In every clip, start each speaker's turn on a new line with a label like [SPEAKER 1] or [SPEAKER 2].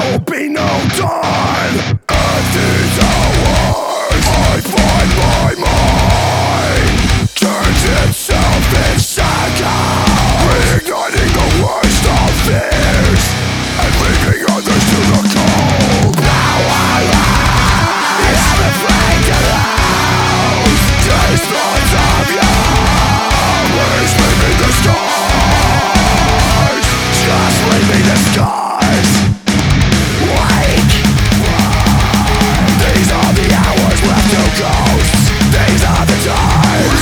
[SPEAKER 1] will be no time. At these hours I find my mind turns itself inside out, reigniting the worst of fears and leaving others to the cold. Now I am afraid to lose these thoughts of you. Please leave me the scars, just leave me the scars. Wake. These are the hours left to ghosts. These are the times.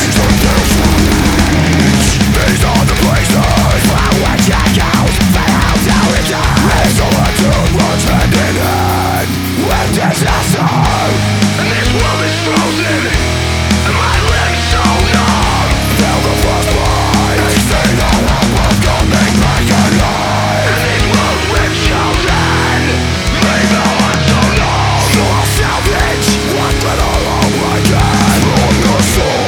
[SPEAKER 1] These are the places from which echoes fail to return. This solitude runs hand in hand with disaster, and this world is frozen, and my limbs so numb. Feel the frostbite, they say that I'm coming back alive. And this world we've chosen, leave the heart so long. So I'll salvage what little hope I can from your soul.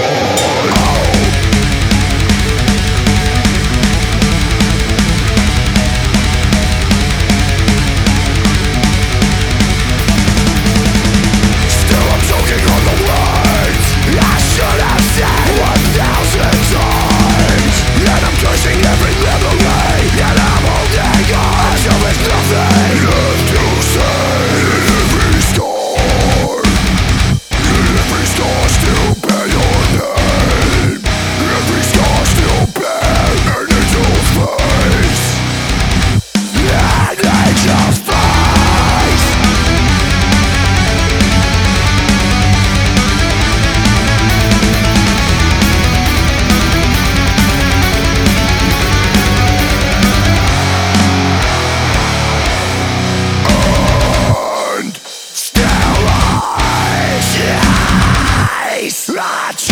[SPEAKER 1] Still I'm choking on the words I should have said 1,000 times. Yet I'm cursing every memory, yet I'm holding on until there's nothing left to say. Every scar still bear your name. Every scar still bear an angel's face. An angel's face. And still I chase.